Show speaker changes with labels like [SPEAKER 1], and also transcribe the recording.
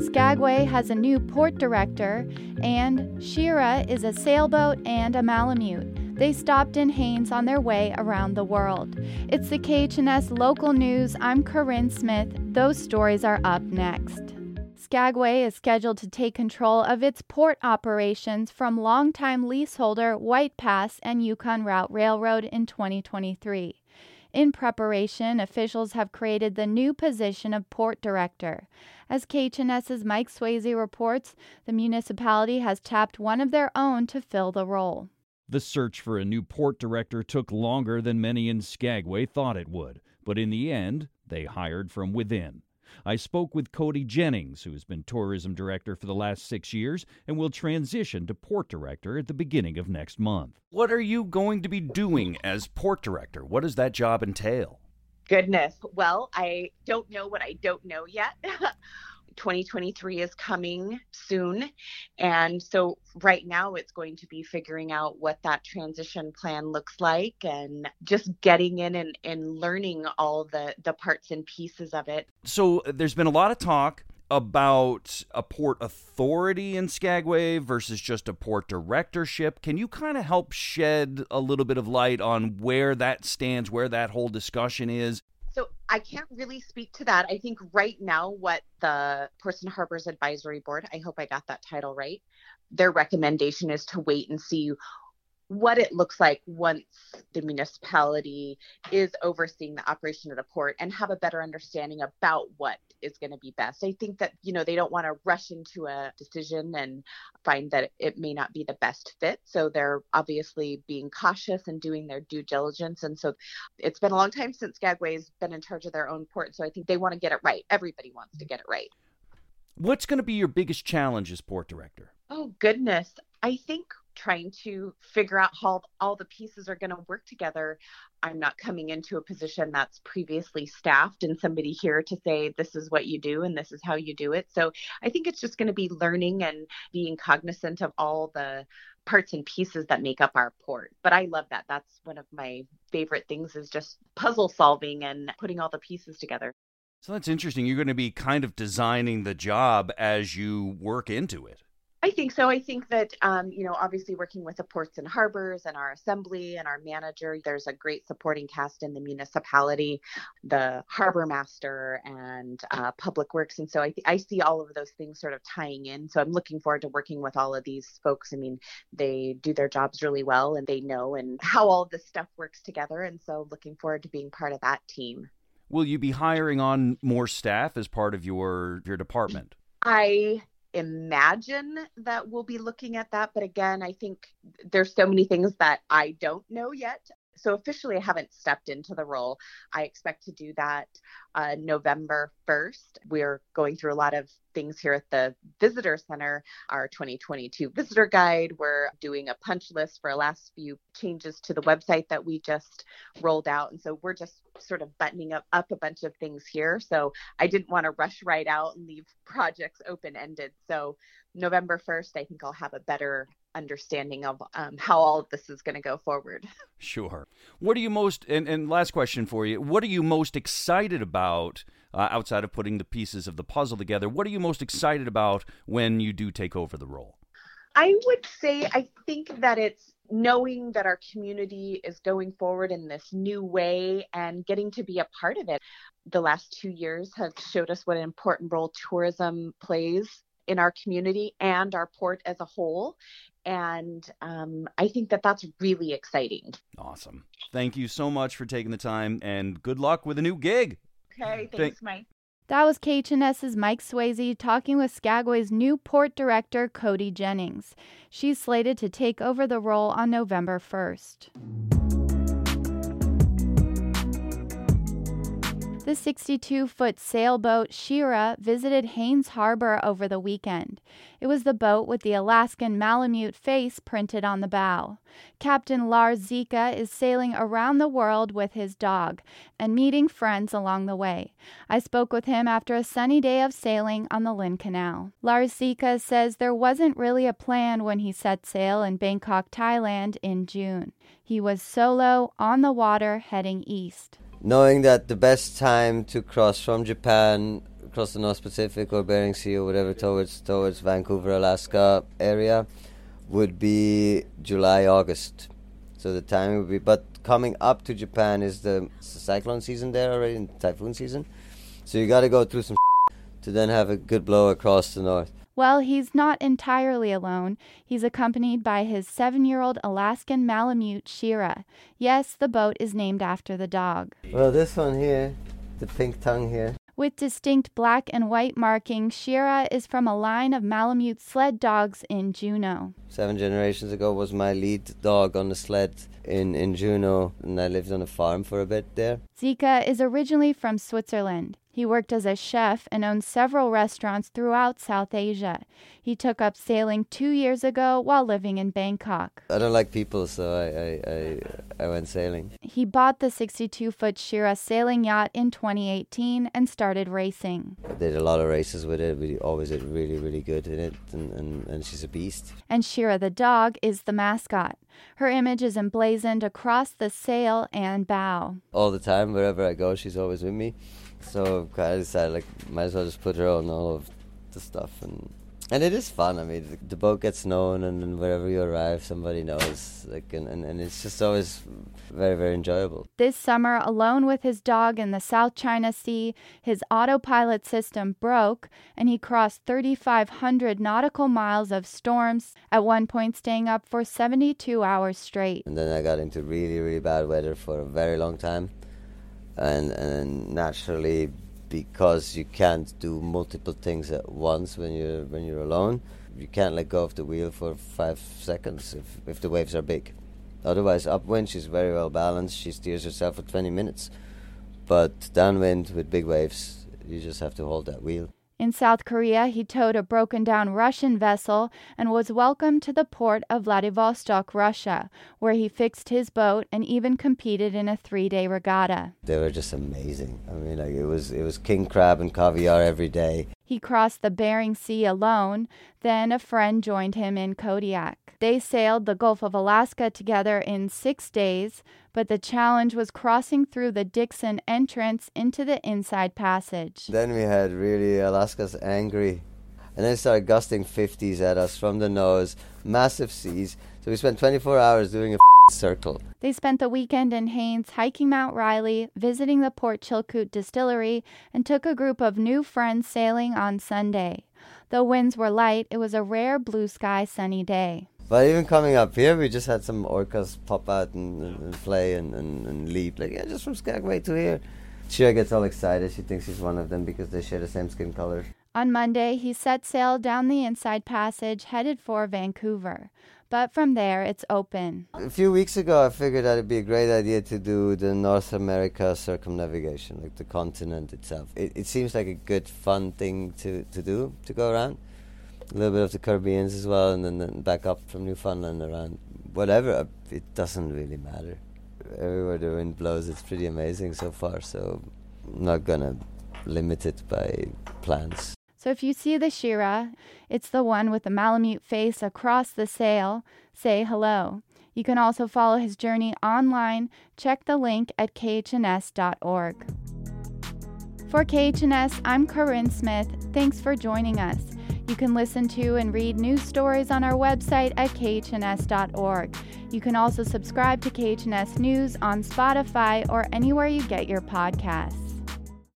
[SPEAKER 1] Skagway has a new port director, and Shira is a sailboat and a Malamute. They stopped in Haines on their way around the world. It's the KHNS Local News. I'm Corinne Smith. Those stories are up next. Skagway is scheduled to take control of its port operations from longtime leaseholder White Pass and Yukon Route Railroad in 2023. In preparation, officials have created the new position of port director. As KHNS's Mike Swayze reports, the municipality has tapped one of their own to fill the role.
[SPEAKER 2] The search for a new port director took longer than many in Skagway thought it would, but in the end, they hired from within. I spoke with Cody Jennings, who has been tourism director for the last 6 years and will transition to port director at the beginning of next month. What are you going to be doing as port director? What does that job entail?
[SPEAKER 3] Goodness. Well, I don't know what I don't know yet. 2023 is coming soon. And so right now it's going to be figuring out what that transition plan looks like and just getting in and learning all the parts and pieces of it.
[SPEAKER 2] So there's been a lot of talk about a port authority in Skagway versus just a port directorship. Can you kind of help shed a little bit of light on where that stands, where that whole discussion is?
[SPEAKER 3] So I can't really speak to that. I think right now what the Ports and Harbors Advisory Board, I hope I got that title right, their recommendation is to wait and see what it looks like once the municipality is overseeing the operation of the port and have a better understanding about what is going to be best. I think that, they don't want to rush into a decision and find that it may not be the best fit. So they're obviously being cautious and doing their due diligence. And so it's been a long time since Skagway's been in charge of their own port. So I think they want to get it right. Everybody wants to get it right.
[SPEAKER 2] What's going to be your biggest challenge as port director?
[SPEAKER 3] Oh, goodness. I think trying to figure out how all the pieces are going to work together. I'm not coming into a position that's previously staffed and somebody here to say, this is what you do and this is how you do it. So I think it's just going to be learning and being cognizant of all the parts and pieces that make up our port. But I love that. That's one of my favorite things, is just puzzle solving and putting all the pieces together.
[SPEAKER 2] So that's interesting. You're going to be kind of designing the job as you work into it.
[SPEAKER 3] I think so. I think that, obviously working with the Ports and Harbors and our assembly and our manager, there's a great supporting cast in the municipality, the harbor master and public works. And so I see all of those things sort of tying in. So I'm looking forward to working with all of these folks. I mean, they do their jobs really well and they know and how all of this stuff works together. And so looking forward to being part of that team.
[SPEAKER 2] Will you be hiring on more staff as part of your department?
[SPEAKER 3] I imagine that we'll be looking at that. But again, I think there's so many things that I don't know yet. So officially, I haven't stepped into the role. I expect to do that November 1st. We're going through a lot of things here at the Visitor Center, our 2022 visitor guide. We're doing a punch list for a last few changes to the website that we just rolled out. And so we're just sort of buttoning up a bunch of things here. So I didn't want to rush right out and leave projects open-ended. So November 1st, I think I'll have a better understanding of how all of this is going to go forward.
[SPEAKER 2] Sure. What are you most, and last question for you, what are you most excited about outside of putting the pieces of the puzzle together? What are you most excited about when you do take over the role?
[SPEAKER 3] I would say I think that it's knowing that our community is going forward in this new way and getting to be a part of it. The last 2 years have showed us what an important role tourism plays in our community and our port as a whole. And I think that that's really exciting.
[SPEAKER 2] Awesome. Thank you so much for taking the time and good luck with a new gig.
[SPEAKER 3] Okay, thanks, Mike.
[SPEAKER 1] That was KHNS's Mike Swayze talking with Skagway's new port director, Cody Jennings. She's slated to take over the role on November 1st. The 62-foot sailboat Shira visited Haines Harbor over the weekend. It was the boat with the Alaskan Malamute face printed on the bow. Captain Lars Zika is sailing around the world with his dog and meeting friends along the way. I spoke with him after a sunny day of sailing on the Lynn Canal. Lars Zika says there wasn't really a plan when he set sail in Bangkok, Thailand in June. He was solo on the water heading east.
[SPEAKER 4] Knowing that the best time to cross from Japan across the North Pacific or Bering Sea or whatever towards Vancouver, Alaska area would be July, August. So the timing would be, but coming up to Japan is the cyclone season there already, and typhoon season. So you got to go through some to then have a good blow across the north.
[SPEAKER 1] Well, he's not entirely alone. He's accompanied by his 7-year-old Alaskan Malamute, Shira. Yes, the boat is named after the dog.
[SPEAKER 4] Well, this one here, the pink tongue here.
[SPEAKER 1] With distinct black and white markings, Shira is from a line of Malamute sled dogs in Juneau.
[SPEAKER 4] 7 generations ago was my lead dog on the sled in Juneau, and I lived on a farm for a bit there.
[SPEAKER 1] Zika is originally from Switzerland. He worked as a chef and owns several restaurants throughout South Asia. He took up sailing 2 years ago while living in Bangkok.
[SPEAKER 4] I don't like people, so I went sailing.
[SPEAKER 1] He bought the 62-foot Shira sailing yacht in 2018 and started racing.
[SPEAKER 4] I did a lot of races with it. We always did really, really good in it, and she's a beast.
[SPEAKER 1] And Shira the dog is the mascot. Her image is emblazoned across the sail and bow.
[SPEAKER 4] All the time, wherever I go, she's always with me. So I decided, might as well just put her on all of the stuff. And it is fun. I mean, the boat gets known, and then wherever you arrive, somebody knows. And it's just always very, very enjoyable.
[SPEAKER 1] This summer, alone with his dog in the South China Sea, his autopilot system broke, and he crossed 3,500 nautical miles of storms, at one point staying up for 72 hours straight.
[SPEAKER 4] And then I got into really, really bad weather for a very long time. And naturally, because you can't do multiple things at once when you're alone, you can't let go of the wheel for 5 seconds if the waves are big. Otherwise, upwind, she's very well balanced. She steers herself for 20 minutes. But downwind with big waves, you just have to hold that wheel.
[SPEAKER 1] In South Korea, he towed a broken-down Russian vessel and was welcomed to the port of Vladivostok, Russia, where he fixed his boat and even competed in a 3-day regatta.
[SPEAKER 4] They were just amazing. I mean, it was king crab and caviar every day.
[SPEAKER 1] He crossed the Bering Sea alone, then a friend joined him in Kodiak. They sailed the Gulf of Alaska together in 6 days, but the challenge was crossing through the Dixon entrance into the Inside Passage.
[SPEAKER 4] Then we had really Alaska's angry, and then it started gusting 50s at us from the nose, massive seas. So we spent 24 hours doing a circle.
[SPEAKER 1] They spent the weekend in Haines hiking Mount Riley, visiting the Port Chilkoot distillery, and took a group of new friends sailing on Sunday. Though winds were light, it was a rare blue sky sunny day.
[SPEAKER 4] But even coming up here, we just had some orcas pop out and play and leap. Just from Skagway to here. Shira gets all excited. She thinks she's one of them because they share the same skin color.
[SPEAKER 1] On Monday, he set sail down the Inside Passage, headed for Vancouver. But from there, it's open.
[SPEAKER 4] A few weeks ago, I figured that it'd be a great idea to do the North America circumnavigation, like the continent itself. It seems like a good, fun thing to do, to go around. A little bit of the Caribbeans as well, and then back up from Newfoundland around. Whatever, it doesn't really matter. Everywhere the wind blows, it's pretty amazing so far, so I'm not going to limit it by plans.
[SPEAKER 1] So if you see the Shira, it's the one with the Malamute face across the sail, say hello. You can also follow his journey online. Check the link at khns.org. For KHNS, I'm Corinne Smith. Thanks for joining us. You can listen to and read news stories on our website at khns.org. You can also subscribe to KHNS News on Spotify or anywhere you get your podcasts.